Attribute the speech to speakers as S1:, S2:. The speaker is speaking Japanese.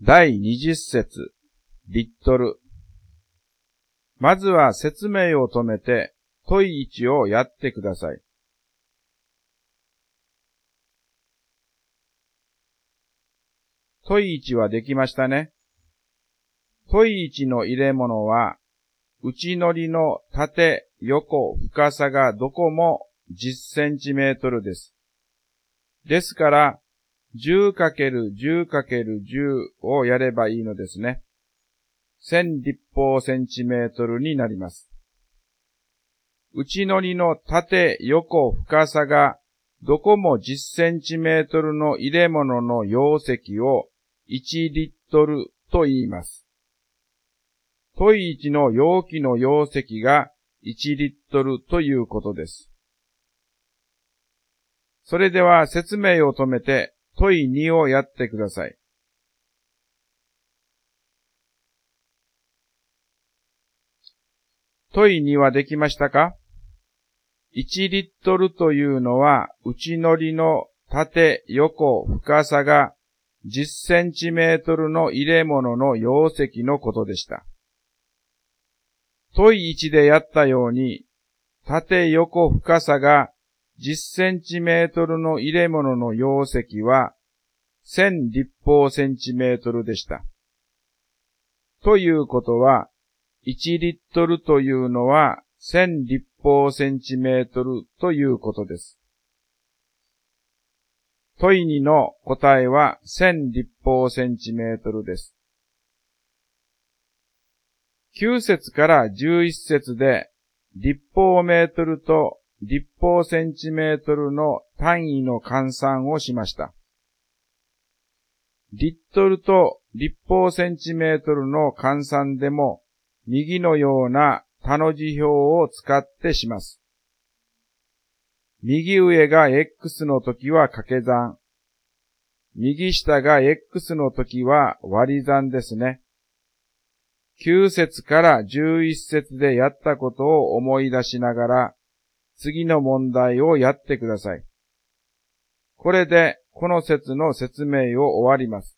S1: 第20節、リットル。まずは説明を止めて、問1をやってください。問1はできましたね。問1の入れ物は、内のりの縦、横、深さがどこも10センチメートルです。ですから、10×10×10 をやればいいのですね。1000立方センチメートルになります。内のりの縦、横、深さがどこも10センチメートルの入れ物の容積を1リットルと言います。問1の容器の容積が1リットルということです。それでは説明を止めて問2をやってください。問2はできましたか？1リットルというのは内のりの縦、横、深さが10センチメートルの入れ物の容積のことでした。問1でやったように、縦、横、深さが10センチメートルの入れ物の容積は1000立方センチメートルでした。ということは、1リットルというのは1000立方センチメートルということです。問2の答えは1000立方センチメートルです。9節から11節で立方メートルと立方センチメートルの単位の換算をしました。リットルと立方センチメートルの換算でも右のような他の字表を使ってします。右上が X の時は掛け算。右下が X の時は割り算ですね。9節から11節でやったことを思い出しながら、次の問題をやってください。これでこの節の説明を終わります。